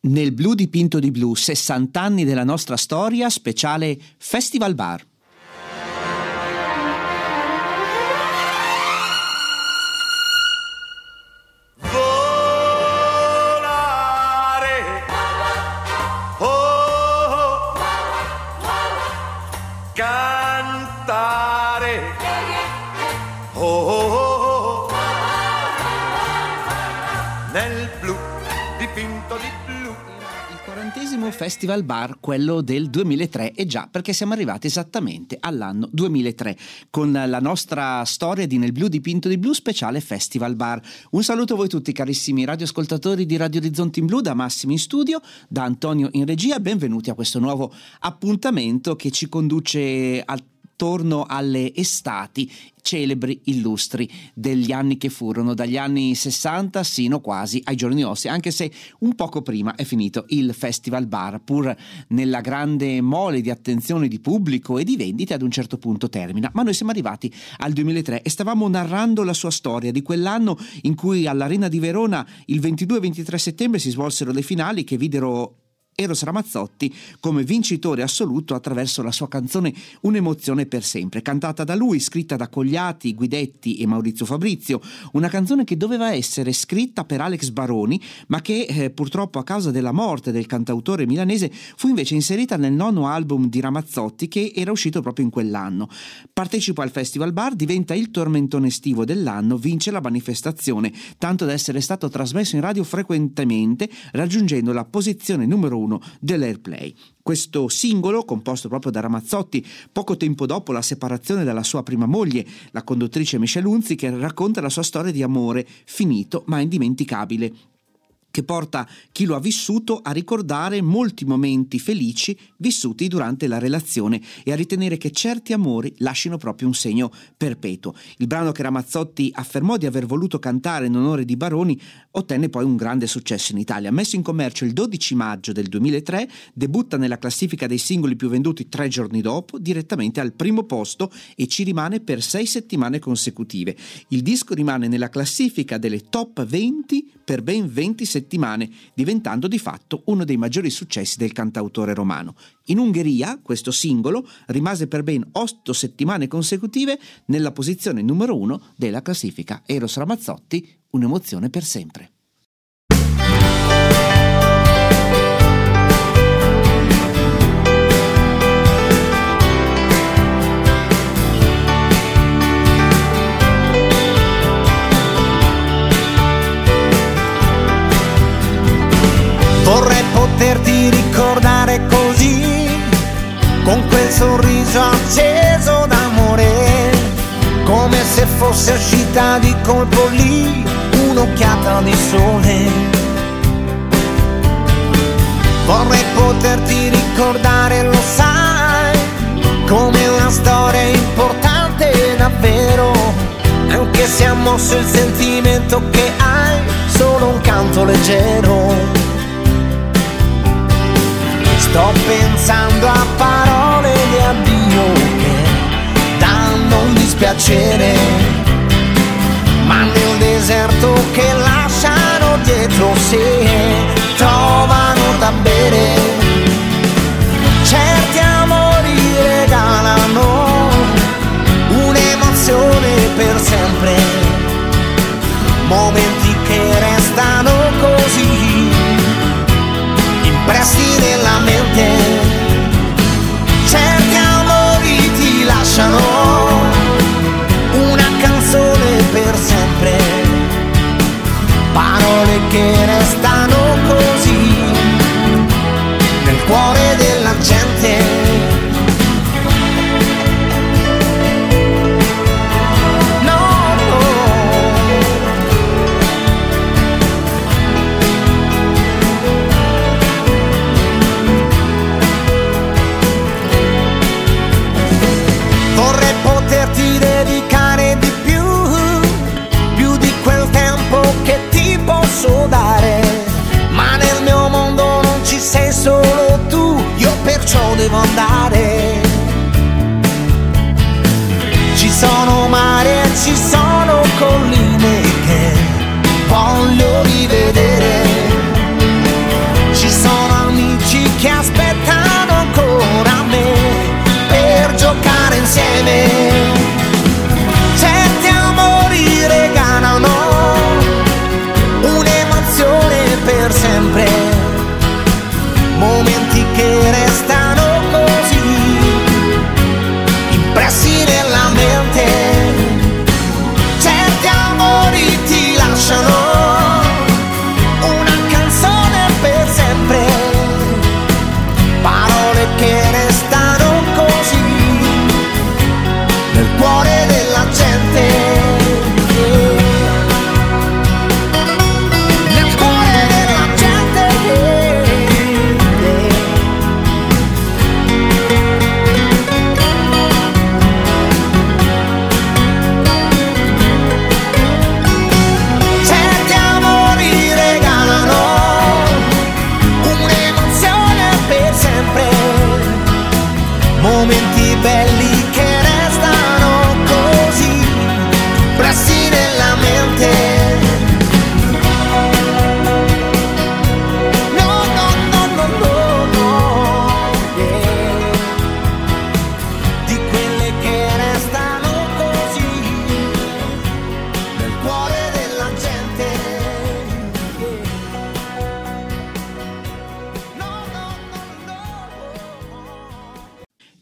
Nel blu dipinto di blu, 60 anni della nostra storia, speciale Festival Bar. Nel blu dipinto di blu. Il 40° Festival Bar, quello del 2003, e già perché siamo arrivati esattamente all'anno 2003 con la nostra storia di Nel blu dipinto di blu speciale Festival Bar. Un saluto a voi tutti carissimi radioascoltatori di Radio Orizzonti in Blu, da Massimo in studio, da Antonio in regia. Benvenuti a questo nuovo appuntamento che ci conduce attorno alle estati celebri, illustri degli anni che furono, dagli anni 60 sino quasi ai giorni nostri, anche se un poco prima è finito il Festival Bar, pur nella grande mole di attenzione di pubblico e di vendite. Ad un certo punto termina, ma noi siamo arrivati al 2003 e stavamo narrando la sua storia di quell'anno in cui all'Arena di Verona il 22 e 23 settembre si svolsero le finali che videro Eros Ramazzotti come vincitore assoluto attraverso la sua canzone Un'emozione per sempre, cantata da lui, scritta da Cogliati, Guidetti e Maurizio Fabrizio, una canzone che doveva essere scritta per Alex Baroni, ma che purtroppo a causa della morte del cantautore milanese fu invece inserita nel 9° album di Ramazzotti, che era uscito proprio in quell'anno. Partecipa al Festival Bar, diventa il tormentone estivo dell'anno, vince la manifestazione, tanto da essere stato trasmesso in radio frequentemente, raggiungendo la posizione numero 1 dell'Airplay. Questo singolo, composto proprio da Ramazzotti poco tempo dopo la separazione dalla sua prima moglie, la conduttrice Michelle Hunziker, racconta la sua storia di amore finito ma indimenticabile, che porta chi lo ha vissuto a ricordare molti momenti felici vissuti durante la relazione e a ritenere che certi amori lasciano proprio un segno perpetuo. Il brano, che Ramazzotti affermò di aver voluto cantare in onore di Baroni, ottenne poi un grande successo in Italia. Messo in commercio il 12 maggio del 2003, debutta nella classifica dei singoli più venduti 3 giorni dopo, direttamente al primo posto, e ci rimane per 6 settimane consecutive. Il disco rimane nella classifica delle top 20 per ben 20 settimane, diventando di fatto uno dei maggiori successi del cantautore romano. In Ungheria questo singolo rimase per ben 8 settimane consecutive nella posizione numero 1 della classifica. Eros Ramazzotti, Un'emozione per sempre. Vorrei poterti ricordare così, con quel sorriso acceso d'amore, come se fosse uscita di colpo lì un'occhiata di sole. Vorrei poterti ricordare, lo sai, come una storia importante davvero, anche se ha mosso il sentimento che hai, solo un canto leggero. Sto pensando a parole di addio che danno un dispiacere, ma nel deserto che lasciano dietro sé trovano da bere. Certi amori regalano un'emozione per sempre, momenti che restano così impressi nella mente. Certi amori ti lasciano una canzone per sempre, parole che restano così nel cuore della gente. Dedicare di più di quel tempo che ti posso dare, ma nel mio mondo non ci sei solo tu, io perciò devo andare. Ci sono mari e ci sono colline che voglio rivedere, ci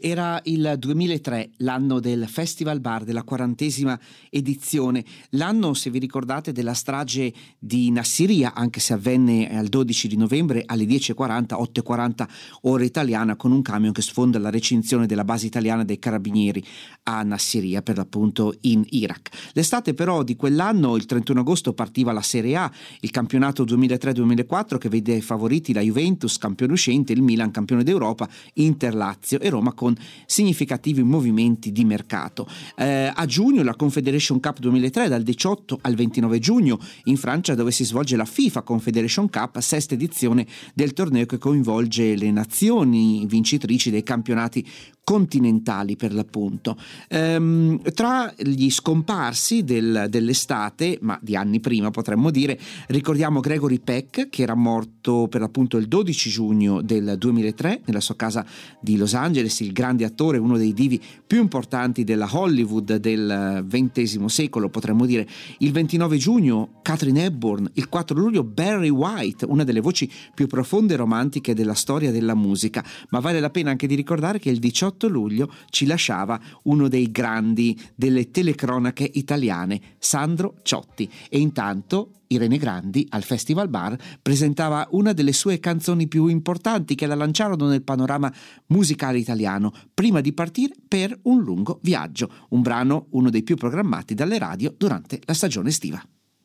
Era il 2003, l'anno del Festival Bar, della 40ª edizione, l'anno, se vi ricordate, della strage di Nassiriya, anche se avvenne al 12 di novembre alle 10:40, 8:40 ora italiana, con un camion che sfonda la recinzione della base italiana dei carabinieri a Nassiriya, per l'appunto in Iraq. L'estate però di quell'anno, il 31 agosto, partiva la Serie A, il campionato 2003-2004 che vede favoriti la Juventus, campione uscente, il Milan, campione d'Europa, Inter, Lazio e Roma con significativi movimenti di mercato. A giugno la Confederation Cup 2003, dal 18 al 29 giugno in Francia, dove si svolge la FIFA Confederation Cup, sesta edizione del torneo che coinvolge le nazioni vincitrici dei campionati continentali, per l'appunto. Tra gli scomparsi dell'estate, ma di anni prima potremmo dire, ricordiamo Gregory Peck, che era morto per l'appunto il 12 giugno del 2003 nella sua casa di Los Angeles, il grande attore, uno dei divi più importanti della Hollywood del XX secolo, potremmo dire. Il 29 giugno Katharine Hepburn, il 4 luglio Barry White, una delle voci più profonde e romantiche della storia della musica, ma vale la pena anche di ricordare che il 18 luglio ci lasciava uno dei grandi delle telecronache italiane, Sandro Ciotti, e intanto Irene Grandi al Festival Bar presentava una delle sue canzoni più importanti che la lanciarono nel panorama musicale italiano prima di partire per un lungo viaggio, un brano uno dei più programmati dalle radio durante la stagione estiva.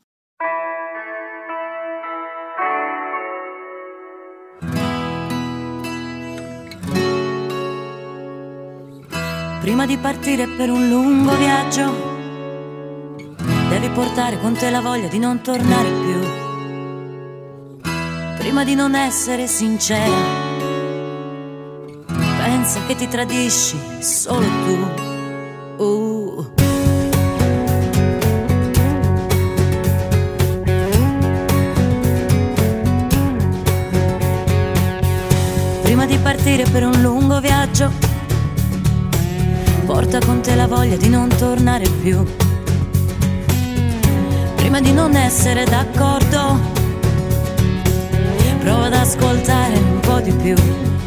Prima di partire per un lungo viaggio, devi portare con te la voglia di non tornare più. Prima di non essere sincera, pensa che ti tradisci solo tu. Prima di partire per un lungo viaggio, porta con te la voglia di non tornare più. Prima di non essere d'accordo, prova ad ascoltare un po' di più.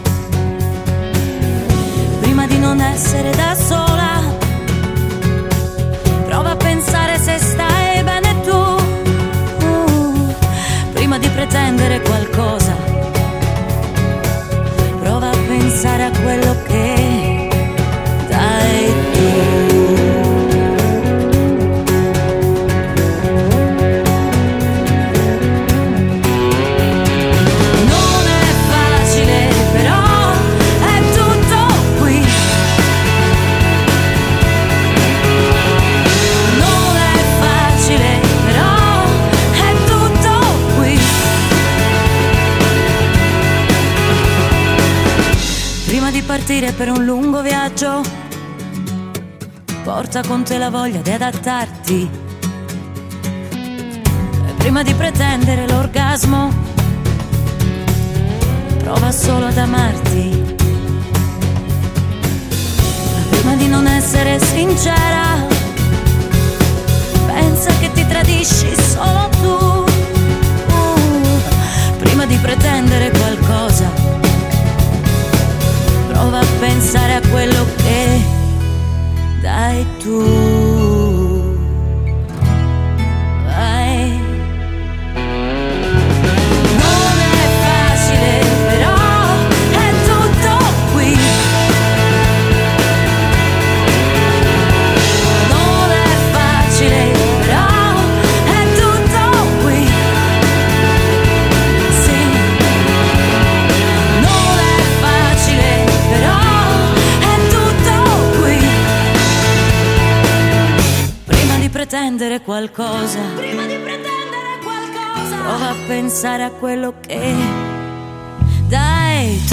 Prima di non essere da sola, prova a pensare se stai bene tu. Prima di pretendere qualcosa, prova a pensare a quello che dai tu. Non è facile, però è tutto qui. Non è facile, però è tutto qui. Prima di partire per un lungo viaggio, porta con te la voglia di adattarti. E prima di pretendere l'orgasmo, prova solo ad amarti. Prima di non essere sincera, pensa che ti tradisci solo tu. Prima di pretendere qualcosa, prova a pensare a quello che dai tu. Vai. Non è facile, però è tutto qui. Non è facile, però è tutto qui. Sì. Non è facile, però è tutto qui. Prima di pretendere qualcosa, prova a pensare a quello che dai tu.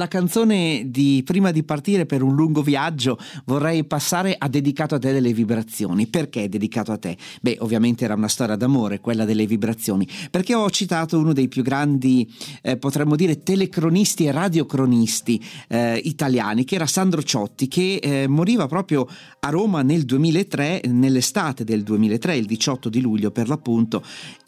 canzone di prima di partire per un lungo viaggio vorrei passare a Dedicato a te delle Vibrazioni. Perché Dedicato a te? Beh, ovviamente era una storia d'amore, quella delle Vibrazioni, perché ho citato uno dei più grandi, potremmo dire, telecronisti e radiocronisti italiani, che era Sandro Ciotti, che moriva proprio a Roma nel 2003, nell'estate del 2003, il 18 di luglio per l'appunto,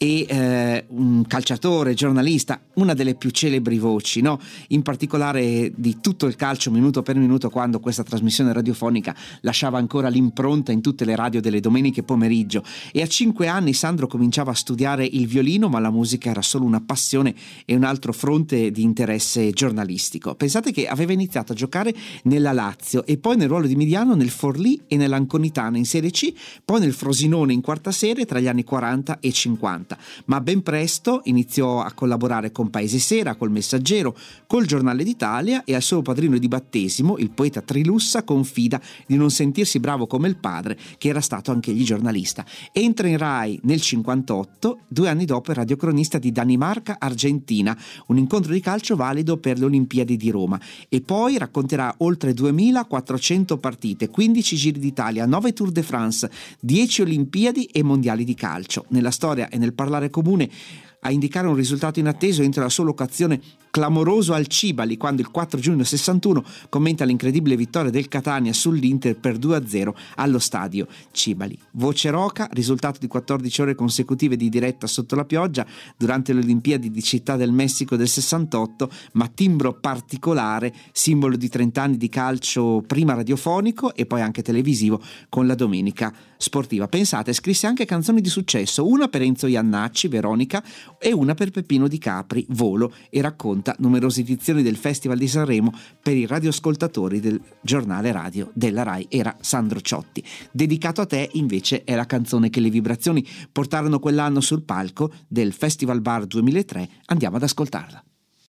e un calciatore, giornalista, una delle più celebri voci, no? In particolare di tutto il calcio minuto per minuto, quando questa trasmissione radiofonica lasciava ancora l'impronta in tutte le radio delle domeniche pomeriggio. E a 5 anni Sandro cominciava a studiare il violino, ma la musica era solo una passione e un altro fronte di interesse giornalistico. Pensate che aveva iniziato a giocare nella Lazio e poi nel ruolo di mediano nel Forlì e nell'Anconitana in Serie C, poi nel Frosinone in quarta serie tra gli anni 40 e 50, ma ben presto iniziò a collaborare con Paese Sera, col Messaggero, col Giornale d'Italia, e al suo padrino di battesimo, il poeta Trilussa, confida di non sentirsi bravo come il padre, che era stato anch'egli giornalista. Entra in Rai nel 58, 2 anni dopo è radiocronista di Danimarca-Argentina, un incontro di calcio valido per le Olimpiadi di Roma, e poi racconterà oltre 2400 partite, 15 Giri d'Italia, 9 Tour de France, 10 Olimpiadi e Mondiali di calcio. Nella storia e nel parlare comune a indicare un risultato inatteso entra la sua locazione clamoroso al Cibali, quando il 4 giugno 61 commenta l'incredibile vittoria del Catania sull'Inter per 2-0 allo stadio Cibali. Voce roca, risultato di 14 ore consecutive di diretta sotto la pioggia durante le Olimpiadi di Città del Messico del 68, ma timbro particolare, simbolo di 30 anni di calcio, prima radiofonico e poi anche televisivo con la domenica sportiva. Pensate, scrisse anche canzoni di successo, una per Enzo Iannacci, Veronica, e una per Peppino Di Capri, Volo, e racconta numerose edizioni del Festival di Sanremo per i radioascoltatori del giornale radio della Rai. Era Sandro Ciotti. Dedicato a te invece è la canzone che le Vibrazioni portarono quell'anno sul palco del Festival Bar 2003. Andiamo ad ascoltarla.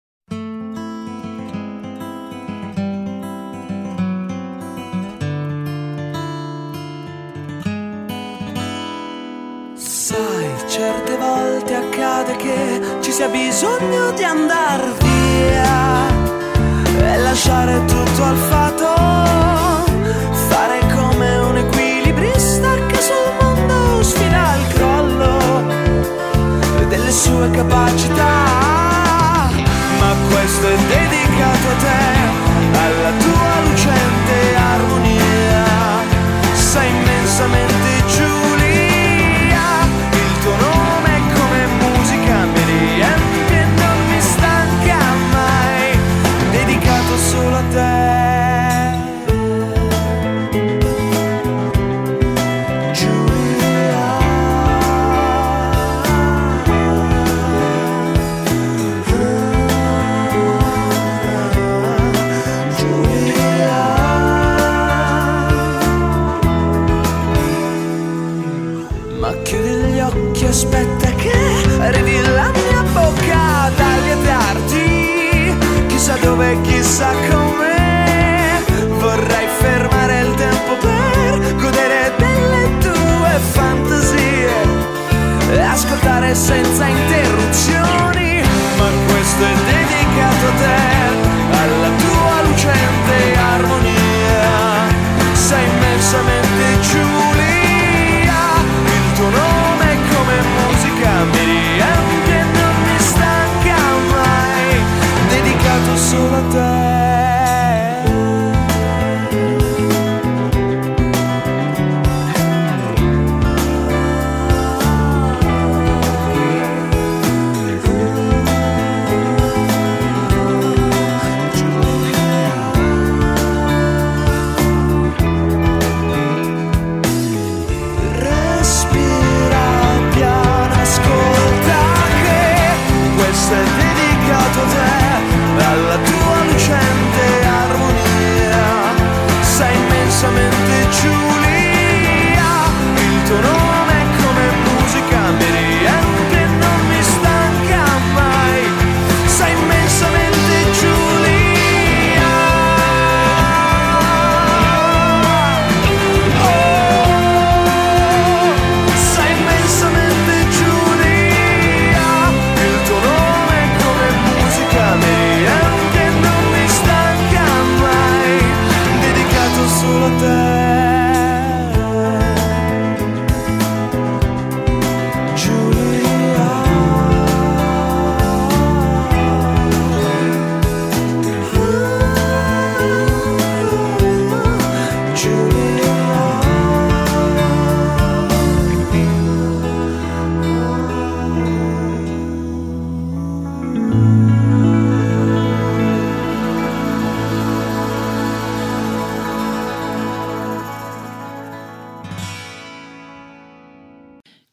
Sai, certe volte accade che ci sia bisogno di andar via e lasciare tutto al fato, fare come un equilibrista che sul mondo sfida il crollo delle sue capacità. Ma questo è dedicato a te, alla tua lucente armonia. Sei immensamente Giulia, il tuo nome è come musica, mi riempie e non mi stanca mai, dedicato solo a te. Giulia.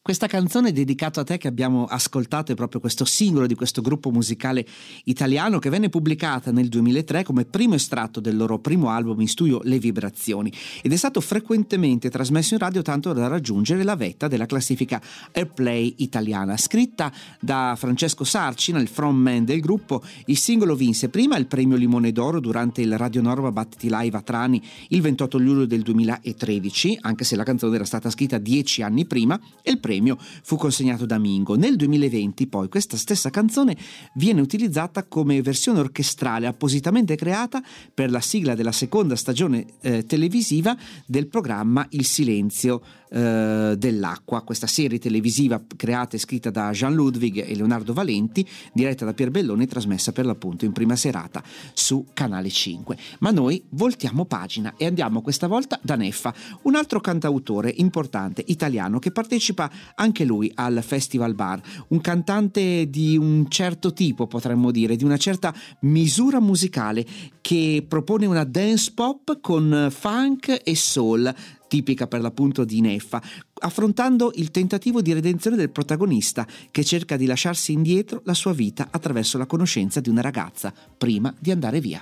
Questa canzone dedicato a te che abbiamo ascoltato è proprio questo singolo di questo gruppo musicale italiano che venne pubblicata nel 2003 come primo estratto del loro primo album in studio Le Vibrazioni ed è stato frequentemente trasmesso in radio tanto da raggiungere la vetta della classifica Airplay italiana. Scritta da Francesco Sarcina, il frontman del gruppo, il singolo vinse prima il premio Limone d'Oro durante il Radio Norma Battiti Live a Trani il 28 luglio del 2013, anche se la canzone era stata scritta 10 anni prima, e il premio fu consegnato da Mingo. Nel 2020 poi questa stessa canzone viene utilizzata come versione orchestrale appositamente creata per la sigla della seconda stagione televisiva del programma Il Silenzio dell'acqua, questa serie televisiva creata e scritta da Jean Ludwig e Leonardo Valenti, diretta da Pier Belloni e trasmessa per l'appunto in prima serata su Canale 5. Ma noi voltiamo pagina e andiamo questa volta da Neffa, un altro cantautore importante italiano che partecipa anche lui al Festival Bar, un cantante di un certo tipo, potremmo dire, di una certa misura musicale, che propone una dance pop con funk e soul tipica per l'appunto di Neffa, affrontando il tentativo di redenzione del protagonista che cerca di lasciarsi indietro la sua vita attraverso la conoscenza di una ragazza prima di andare via.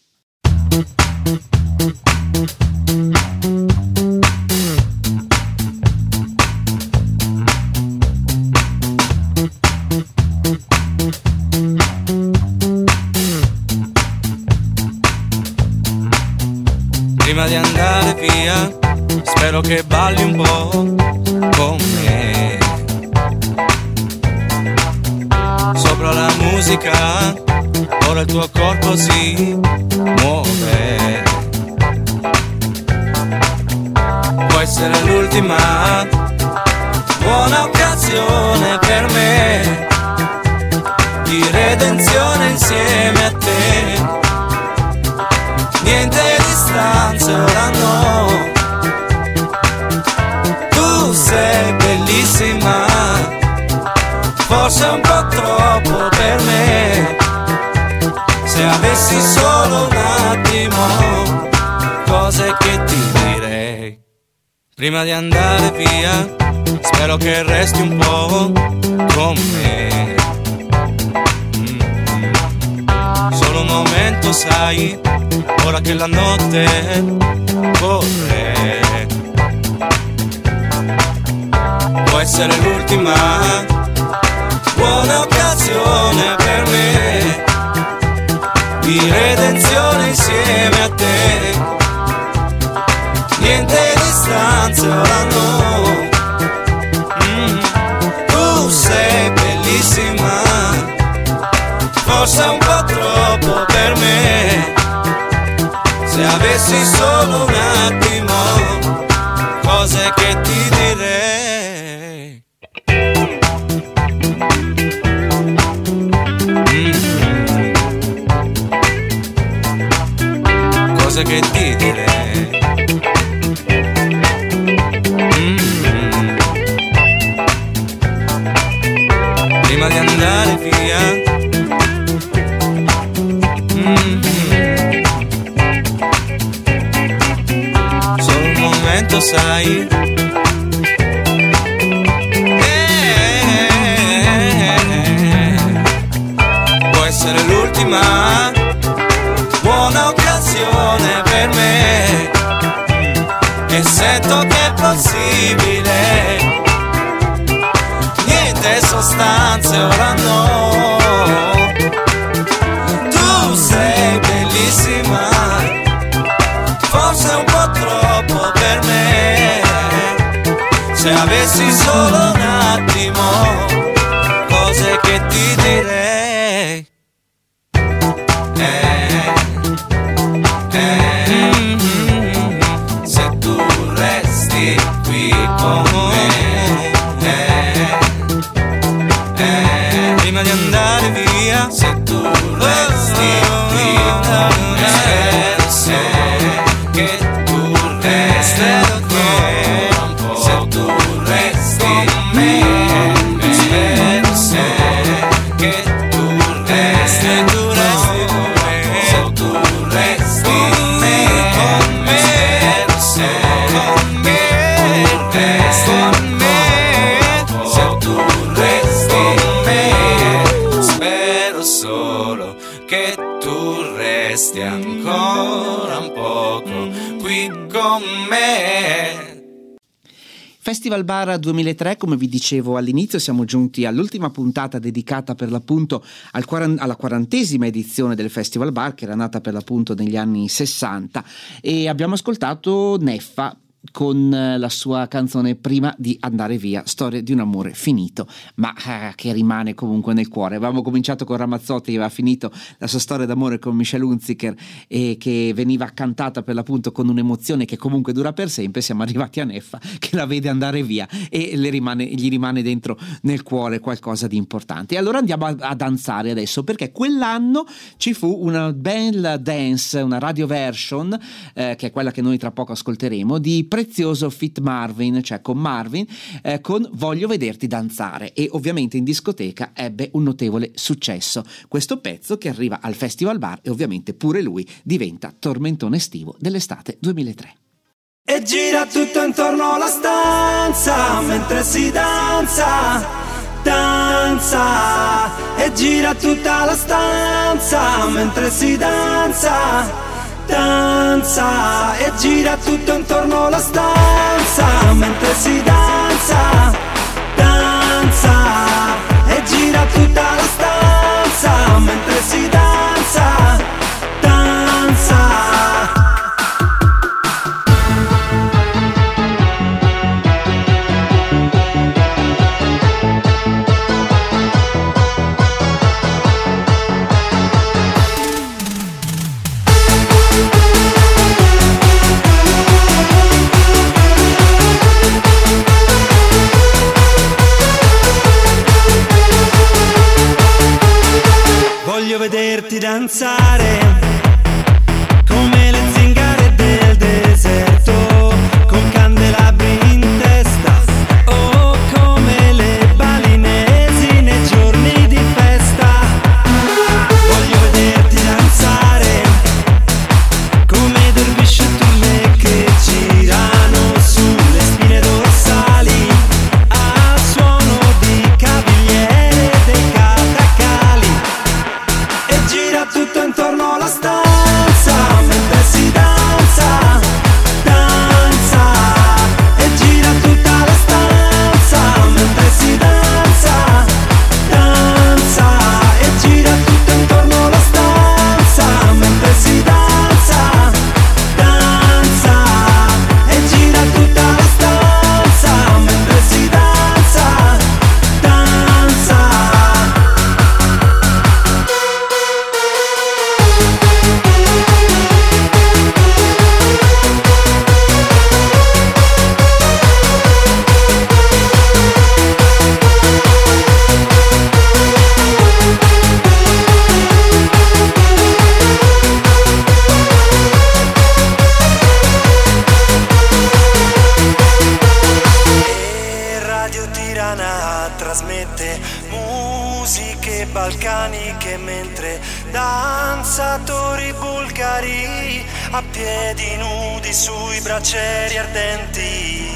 Prima di andare via, spero che balli un po' con me. Sopra la musica, ora il tuo corpo si muove. Può essere l'ultima buona occasione per me di redenzione insieme a te. Niente distanze, ora no. Tu sei bellissima, forse un po' troppo per me. Se avessi solo un attimo, cose che ti direi. Prima di andare via, spero che resti un po' con me. Solo un momento, sai, ora che la notte corre. Può essere l'ultima buona occasione per me di redenzione insieme a te. Niente distanze, ora no. Tu sei bellissima, forse un po' troppo per me. Se avessi solo un attimo, cose che ti direi. Cose che ti direi. Prima di andare via, solo un momento, sai, può essere l'ultima buona occasione per me. E sento che è possibile. Niente sostanze, ora no. Tu sei bellissima, forse un po' troppo per me. Se avessi solo un attimo, cose che ti direi. Se tu resti qui con me, prima di andare via, se tu resti qui con me, spero che tu resti con me, se tu resti con me, spero che tu resti con me, se tu resti con me, spero con me, ancora un poco qui con me. Festival Bar 2003, come vi dicevo all'inizio, siamo giunti all'ultima puntata dedicata per l'appunto alla 40esima edizione del Festival Bar, che era nata per l'appunto negli anni 60, e abbiamo ascoltato Neffa con la sua canzone Prima di andare via, storia di un amore finito, ma che rimane comunque nel cuore. Avevamo cominciato con Ramazzotti, che aveva finito la sua storia d'amore con Michel Hunziker e che veniva cantata per l'appunto con un'emozione che comunque dura per sempre. Siamo arrivati a Neffa, che la vede andare via e gli rimane dentro nel cuore qualcosa di importante. E allora andiamo a danzare adesso, perché quell'anno ci fu una bella dance, una radio version, che è quella che noi tra poco ascolteremo, di Prezioso Fit Marvin, cioè con Marvin, con Voglio vederti danzare, e ovviamente in discoteca ebbe un notevole successo questo pezzo, che arriva al Festival Bar e ovviamente pure lui diventa tormentone estivo dell'estate 2003. E gira tutto intorno alla stanza mentre si danza, danza. E gira tutta la stanza mentre si danza, danza. E gira tutto intorno alla stanza mentre si danza, danza. E gira tutta la stanza mentre si danza, danza. Voglio vederti danzare come le zingare del deserto, con candelabri in testa, o come le balinesi nei giorni di festa. Voglio vederti danzare come dervisce turme che girano sulle spine dorsali al suono di cavigliere dei catacali. Gira tutto intorno alla stanza mentre si danza, danza. E gira tutta la stanza mentre si danza, danza. E gira tutto intorno alla stanza mentre si danza, danza. E gira tutta la stanza mentre si danza, danza. Radio Tirana trasmette musiche balcaniche mentre danzatori bulgari a piedi nudi sui braccieri ardenti.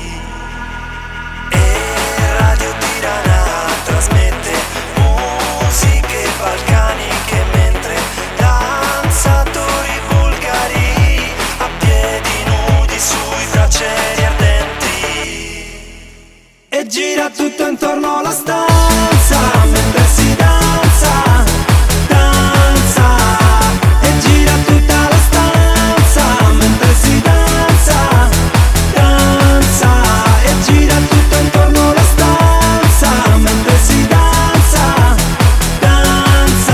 E Radio Tirana trasmette musiche balcaniche mentre danzatori bulgari a piedi nudi sui braccieri ardenti. E gira tutto intorno alla stanza mentre si danza, danza. E gira tutta la stanza mentre si danza, danza. E gira tutto intorno alla stanza mentre si danza, danza.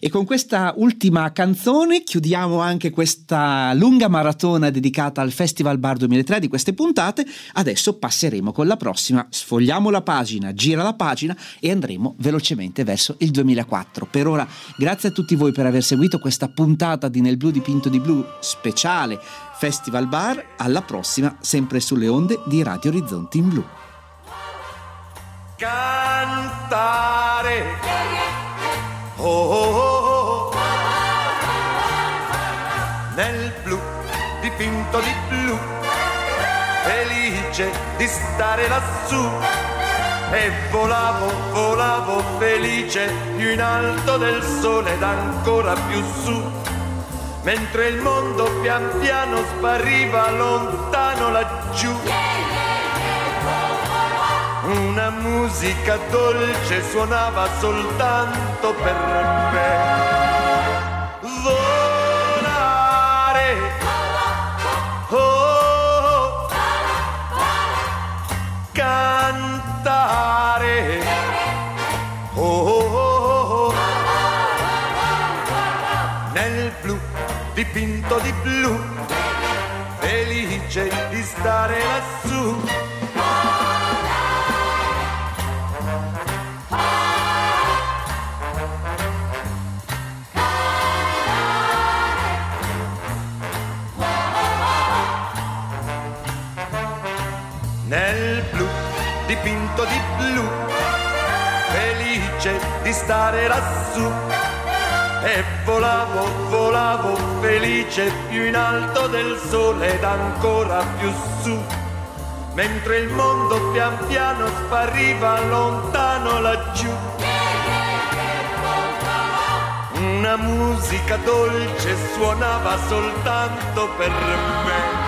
E con questa ultima canzone chiudiamo anche questa lunga maratona dedicata al Festival Bar 2003 di queste puntate. Adesso passeremo con la prossima, sfogliamo la pagina, gira la pagina e andremo velocemente verso il 2004. Per ora grazie a tutti voi per aver seguito questa puntata di Nel blu dipinto di blu speciale Festival Bar. Alla prossima, sempre sulle onde di Radio Orizzonti in Blu. Cantare, oh, oh, oh, oh. Nel blu dipinto di blu, felice di stare lassù, e volavo, volavo felice più in alto del sole ed ancora più su, mentre il mondo pian piano spariva lontano laggiù. Una musica dolce suonava soltanto per me. Volare, oh, cantare, oh, oh, oh. Nel blu dipinto di blu, felice di stare lassù. Nel blu dipinto di blu, felice di stare lassù, e volavo, volavo felice più in alto del sole ed ancora più su, mentre il mondo pian piano spariva lontano laggiù. Una musica dolce suonava soltanto per me.